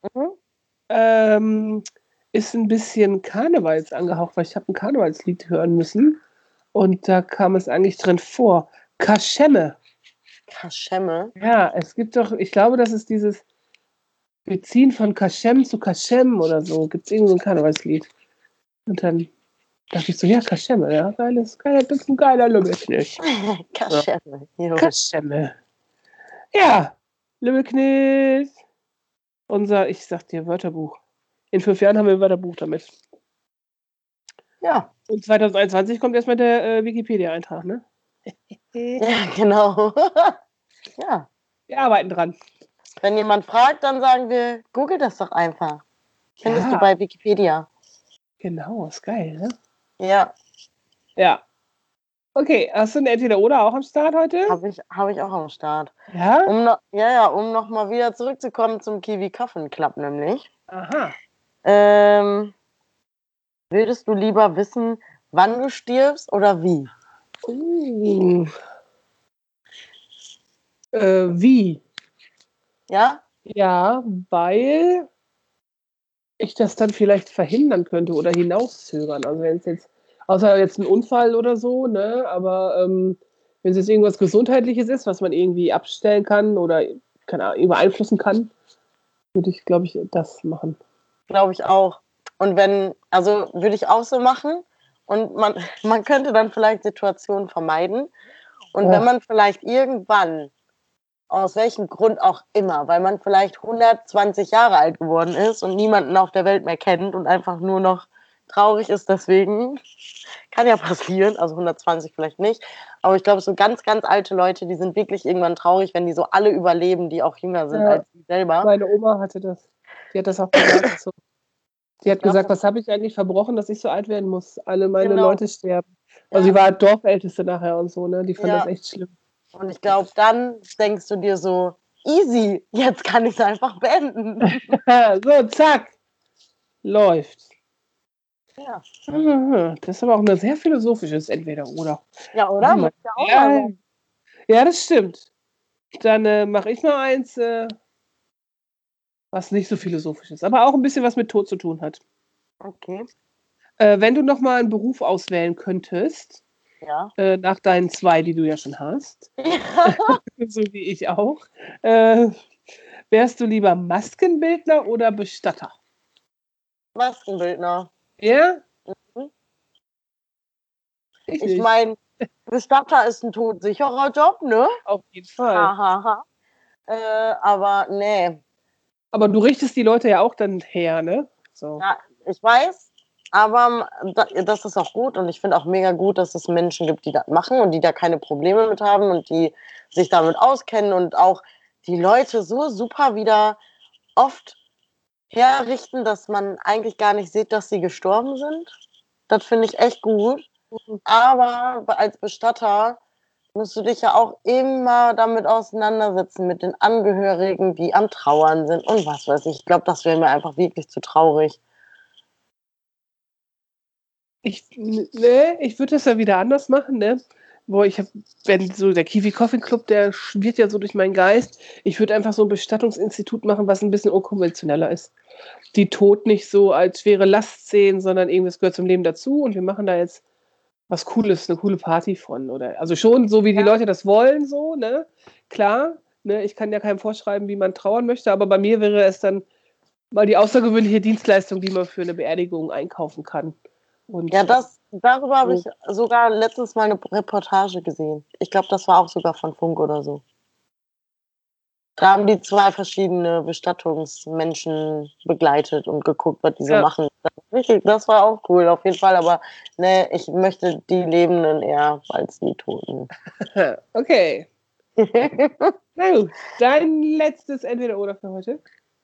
Speaker 3: Ist ein bisschen Karnevals angehaucht, weil ich habe ein Karnevalslied hören müssen und da kam es eigentlich drin vor. Kaschemme.
Speaker 2: Kaschemme?
Speaker 3: Ja, es gibt doch, ich glaube, das ist dieses Beziehen von Kaschem zu Kaschem oder so. Gibt es irgend so ein Karnevalslied. Und dann dachte ich so, ja, Kaschemme, ja, das ist ein geiler Lümmelknecht.
Speaker 2: Kaschemme.
Speaker 3: Ja. Kaschemme. Ja, Lümmelknecht. Ich sag dir, Wörterbuch. In 5 Jahren haben wir ein Wörterbuch damit.
Speaker 2: Ja.
Speaker 3: Und 2021 kommt erstmal der Wikipedia-Eintrag, ne?
Speaker 2: Ja, genau. Ja.
Speaker 3: Wir arbeiten dran.
Speaker 2: Wenn jemand fragt, dann sagen wir, google das doch einfach. Findest du bei Wikipedia.
Speaker 3: Genau, ist geil, ne?
Speaker 2: Ja.
Speaker 3: Ja. Okay, hast du ein Entweder-Oder auch am Start heute?
Speaker 2: Habe ich auch am Start.
Speaker 3: Ja?
Speaker 2: Um noch mal wieder zurückzukommen zum Kiwi Coffin Club nämlich.
Speaker 3: Aha.
Speaker 2: Würdest du lieber wissen, wann du stirbst oder wie?
Speaker 3: Wie?
Speaker 2: Ja?
Speaker 3: Ja, weil ich das dann vielleicht verhindern könnte oder hinauszögern. Also wenn es jetzt, außer jetzt ein Unfall oder so, ne, aber wenn es jetzt irgendwas Gesundheitliches ist, was man irgendwie abstellen kann oder keine Ahnung, beeinflussen kann, würde ich, glaube ich, das machen.
Speaker 2: Glaube ich auch. Und würde ich auch so machen und man könnte dann vielleicht Situationen vermeiden. Und wenn man vielleicht irgendwann, aus welchem Grund auch immer, weil man vielleicht 120 Jahre alt geworden ist und niemanden auf der Welt mehr kennt und einfach nur noch traurig ist deswegen, kann ja passieren, also 120 vielleicht nicht, aber ich glaube, so ganz, ganz alte Leute, die sind wirklich irgendwann traurig, wenn die so alle überleben, die auch jünger sind als sie selber.
Speaker 3: Meine Oma hatte das. Die hat das auch gesagt. So. Die hat gesagt, was habe ich eigentlich verbrochen, dass ich so alt werden muss? Alle meine Leute sterben. Also sie war Dorfälteste nachher und so, ne? Die fand das echt schlimm.
Speaker 2: Und ich glaube, dann denkst du dir so, easy, jetzt kann ich es einfach beenden.
Speaker 3: So, zack. Läuft.
Speaker 2: Ja.
Speaker 3: Das ist aber auch ein sehr philosophisches Entweder-Oder.
Speaker 2: Ja, oder?
Speaker 3: Ja, das stimmt. Dann mache ich mal eins, was nicht so philosophisch ist, aber auch ein bisschen was mit Tod zu tun hat.
Speaker 2: Okay.
Speaker 3: Wenn du nochmal einen Beruf auswählen könntest, nach deinen 2, die du ja schon hast, so wie ich auch, wärst du lieber Maskenbildner oder Bestatter?
Speaker 2: Maskenbildner.
Speaker 3: Ja?
Speaker 2: Mhm. Ich meine, Bestatter ist ein todsicherer Job, ne?
Speaker 3: Auf jeden Fall.
Speaker 2: Aber nee.
Speaker 3: Aber du richtest die Leute ja auch dann her, ne? So.
Speaker 2: Ja, ich weiß, aber das ist auch gut und ich finde auch mega gut, dass es Menschen gibt, die das machen und die da keine Probleme mit haben und die sich damit auskennen und auch die Leute so super wieder oft herrichten, dass man eigentlich gar nicht sieht, dass sie gestorben sind. Das finde ich echt gut. Aber als Bestatter musst du dich ja auch immer damit auseinandersetzen, mit den Angehörigen, die am Trauern sind und was weiß ich. Ich glaube, das wäre mir einfach wirklich zu traurig.
Speaker 3: Ich würde das ja wieder anders machen, ne? Wenn so der Kiwi Coffin Club, der schwirrt ja so durch meinen Geist. Ich würde einfach so ein Bestattungsinstitut machen, was ein bisschen unkonventioneller ist. Die Tod nicht so als schwere Last sehen, sondern irgendwas gehört zum Leben dazu und wir machen da jetzt was Cooles, eine coole Party von. Oder also schon so, wie die Leute das wollen, so, ne? Klar, ne? Ich kann ja keinem vorschreiben, wie man trauern möchte, aber bei mir wäre es dann mal die außergewöhnliche Dienstleistung, die man für eine Beerdigung einkaufen kann. Und
Speaker 2: Ja, darüber habe ich sogar letztens mal eine Reportage gesehen. Ich glaube, das war auch sogar von Funk oder so. Da haben die 2 verschiedene Bestattungsmenschen begleitet und geguckt, was die so machen. Das war auch cool, auf jeden Fall. Aber ne, ich möchte die Lebenden eher als die Toten.
Speaker 3: Okay. Na gut, dein letztes Entweder-Oder für heute?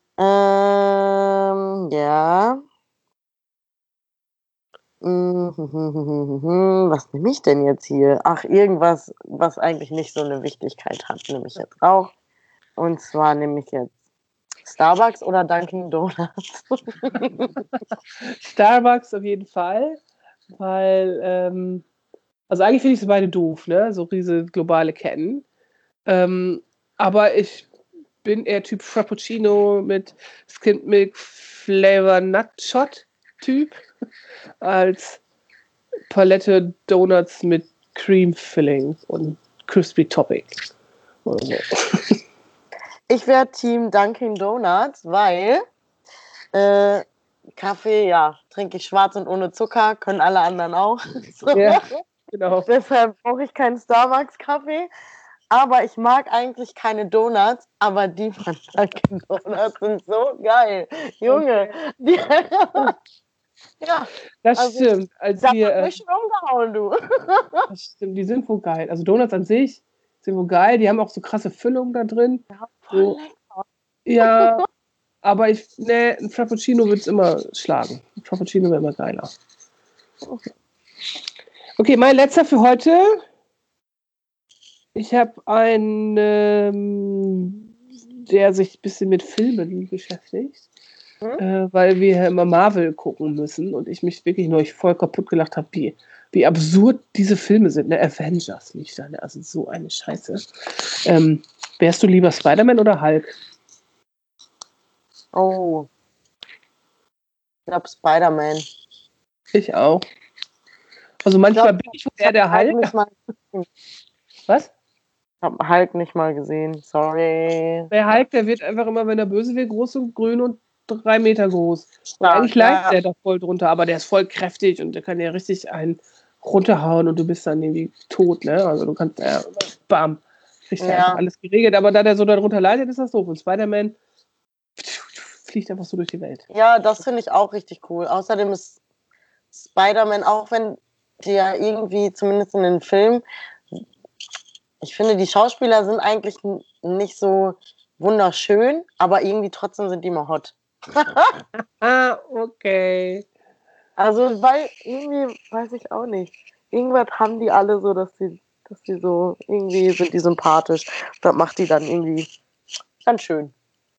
Speaker 2: Ja. Was nehme ich denn jetzt hier? Ach, irgendwas, was eigentlich nicht so eine Wichtigkeit hat, nehme ich jetzt auch. Und zwar nehme ich jetzt Starbucks oder Dunkin' Donuts.
Speaker 3: Starbucks auf jeden Fall, weil, also eigentlich finde ich sie beide doof, ne? So riesige globale Ketten. Aber ich bin eher Typ Frappuccino mit Skimmed Milk Flavor Nut Shot Typ als Palette Donuts mit Cream Filling und Crispy Topping. Oder so.
Speaker 2: Ich wäre Team Dunkin' Donuts, weil Kaffee, ja, trinke ich schwarz und ohne Zucker, können alle anderen auch. So.
Speaker 3: Ja, genau.
Speaker 2: Deshalb brauche ich keinen Starbucks-Kaffee. Aber ich mag eigentlich keine Donuts, aber die von Dunkin' Donuts sind so geil. Junge, die, ja,
Speaker 3: Das
Speaker 2: also,
Speaker 3: stimmt.
Speaker 2: da hat mich schon umgehauen, du.
Speaker 3: Das stimmt, die sind wohl geil. Also Donuts an sich sind wohl geil. Die haben auch so krasse Füllungen da drin.
Speaker 2: Ja, voll
Speaker 3: So,
Speaker 2: lecker.
Speaker 3: ja, aber ein Frappuccino wird es immer schlagen. Ein Frappuccino wäre immer geiler. Okay, mein letzter für heute. Ich habe einen, der sich ein bisschen mit Filmen beschäftigt, weil wir ja immer Marvel gucken müssen und ich mich wirklich neulich voll kaputt gelacht habe, wie absurd diese Filme sind. Ne? Avengers lief da, ne? Also so eine Scheiße. Wärst du lieber Spider-Man oder Hulk?
Speaker 2: Oh. Ich glaube Spider-Man.
Speaker 3: Ich auch. Also manchmal bin ich eher der Hulk. Was?
Speaker 2: Ich habe Hulk nicht mal gesehen, sorry.
Speaker 3: Der Hulk, der wird einfach immer, wenn er böse wird, groß und grün und 3 Meter groß. Und eigentlich leidet der da voll drunter, aber der ist voll kräftig und der kann ja richtig einen runterhauen und du bist dann irgendwie tot, ne? Also du kannst, bam, kriegst ja einfach alles geregelt. Aber da der so darunter leidet, ist das doof. Und Spider-Man fliegt einfach so durch die Welt.
Speaker 2: Ja, das finde ich auch richtig cool. Außerdem ist Spider-Man, auch wenn der irgendwie, zumindest in den Filmen, ich finde, die Schauspieler sind eigentlich nicht so wunderschön, aber irgendwie trotzdem sind die mal hot.
Speaker 3: Okay.
Speaker 2: Also, weil irgendwie, weiß ich auch nicht. Irgendwas haben die alle so, dass die so, irgendwie sind die sympathisch. Das macht die dann irgendwie ganz schön.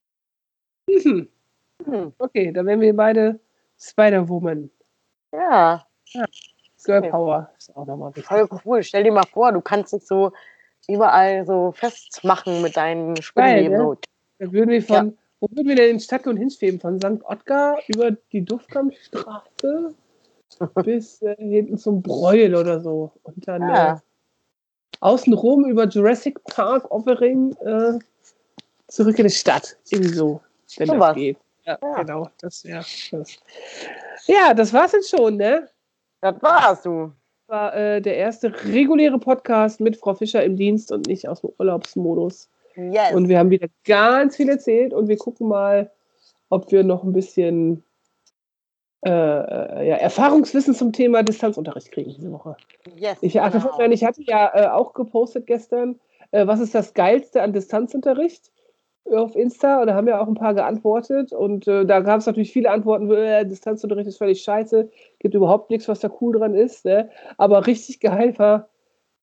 Speaker 3: Okay, dann wären wir beide Spider-Woman.
Speaker 2: Ja.
Speaker 3: Girl Power ist auch nochmal wichtig.
Speaker 2: Voll cool. Stell dir mal vor, du kannst dich so überall so festmachen mit deinen Spinnenleben.
Speaker 3: Ne? Da würden wir wo würden wir denn in Stadtlohn hinschweben? Von St. Ottgar über die Duftkampfstraße bis hinten zum Bräuel oder so. Und dann außenrum über Jurassic Park, Offering, zurück in die Stadt. Irgendwie so, wenn das geht. Ja, genau. Das war's jetzt schon, ne?
Speaker 2: Das war's, du.
Speaker 3: Das war der erste reguläre Podcast mit Frau Fischer im Dienst und nicht aus dem Urlaubsmodus.
Speaker 2: Yes.
Speaker 3: Und wir haben wieder ganz viel erzählt und wir gucken mal, ob wir noch ein bisschen Erfahrungswissen zum Thema Distanzunterricht kriegen diese Woche.
Speaker 2: Yes,
Speaker 3: ich hatte ja auch gepostet gestern, was ist das Geilste an Distanzunterricht auf Insta, und da haben ja auch ein paar geantwortet und da gab es natürlich viele Antworten, Distanzunterricht ist völlig scheiße, gibt überhaupt nichts, was da cool dran ist, ne? Aber richtig geil war,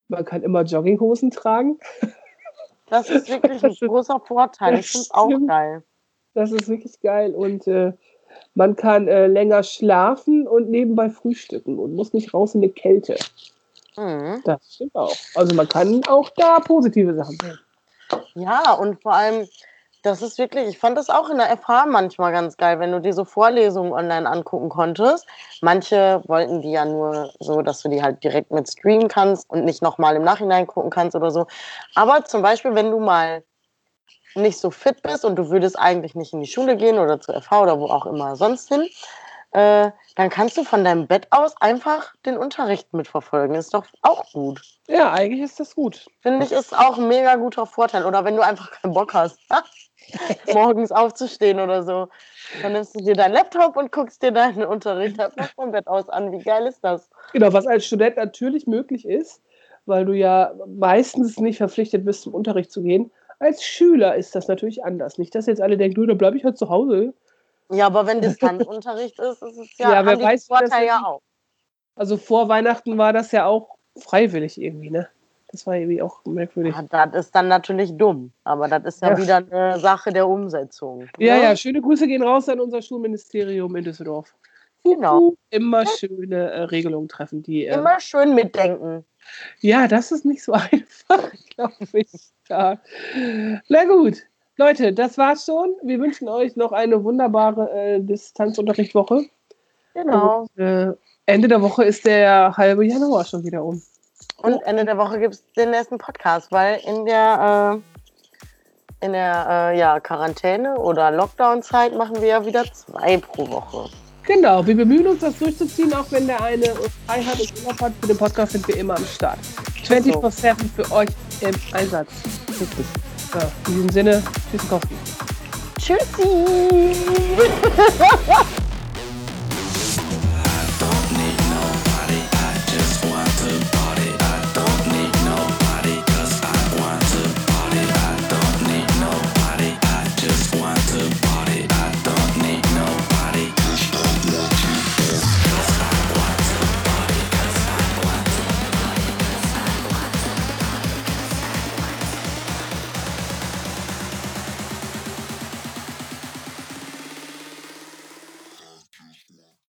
Speaker 3: Man kann immer Jogginghosen tragen.
Speaker 2: Das ist wirklich ein großer Vorteil. Ich finde es auch geil.
Speaker 3: Das ist wirklich geil. Und man kann länger schlafen und nebenbei frühstücken und muss nicht raus in die Kälte.
Speaker 2: Mhm.
Speaker 3: Das stimmt auch. Also man kann auch da positive Sachen sehen.
Speaker 2: Ja, und vor allem, das ist wirklich, ich fand das auch in der FH manchmal ganz geil, wenn du dir so Vorlesungen online angucken konntest. Manche wollten die ja nur so, dass du die halt direkt mit streamen kannst und nicht nochmal im Nachhinein gucken kannst oder so. Aber zum Beispiel, wenn du mal nicht so fit bist und du würdest eigentlich nicht in die Schule gehen oder zur FH oder wo auch immer sonst hin, dann kannst du von deinem Bett aus einfach den Unterricht mitverfolgen. Ist doch auch gut.
Speaker 3: Ja, eigentlich ist das gut.
Speaker 2: Finde ich, ist auch ein mega guter Vorteil. Oder wenn du einfach keinen Bock hast, morgens aufzustehen oder so, dann nimmst du dir deinen Laptop und guckst dir deinen Unterricht einfach vom Bett aus an. Wie geil ist das?
Speaker 3: Genau, was als Student natürlich möglich ist, weil du ja meistens nicht verpflichtet bist, zum Unterricht zu gehen. Als Schüler ist das natürlich anders. Nicht, dass jetzt alle denken, dann bleibe ich halt zu Hause.
Speaker 2: Ja, aber wenn Distanzunterricht ist es ja,
Speaker 3: Ja, wer
Speaker 2: haben die
Speaker 3: weiß, wie das
Speaker 2: Vorteil ja
Speaker 3: ist.
Speaker 2: auch.
Speaker 3: Also vor Weihnachten war das ja auch freiwillig irgendwie, ne? Das war irgendwie auch merkwürdig.
Speaker 2: Ja, das ist dann natürlich dumm, aber das ist ja wieder eine Sache der Umsetzung.
Speaker 3: Ja,
Speaker 2: ne?
Speaker 3: ja, schöne Grüße gehen raus an unser Schulministerium in Düsseldorf.
Speaker 2: Genau.
Speaker 3: Immer schöne Regelungen treffen, die.
Speaker 2: Immer schön mitdenken.
Speaker 3: Ja, das ist nicht so einfach, glaube ich. Ja. Na gut, Leute, das war's schon. Wir wünschen euch noch eine wunderbare Distanzunterrichtwoche.
Speaker 2: Genau.
Speaker 3: Und, Ende der Woche ist der halbe Januar schon wieder um.
Speaker 2: Und Ende der Woche gibt es den nächsten Podcast, weil in der Quarantäne- oder Lockdown-Zeit machen wir ja wieder 2 pro Woche.
Speaker 3: Genau, wir bemühen uns, das durchzuziehen, auch wenn der eine frei hat und Urlaub hat. Für den Podcast sind wir immer am Start. 24/7 für euch im Einsatz. Richtig. Ja, in diesem Sinne, tschüss, Kosten.
Speaker 2: Tschüssi!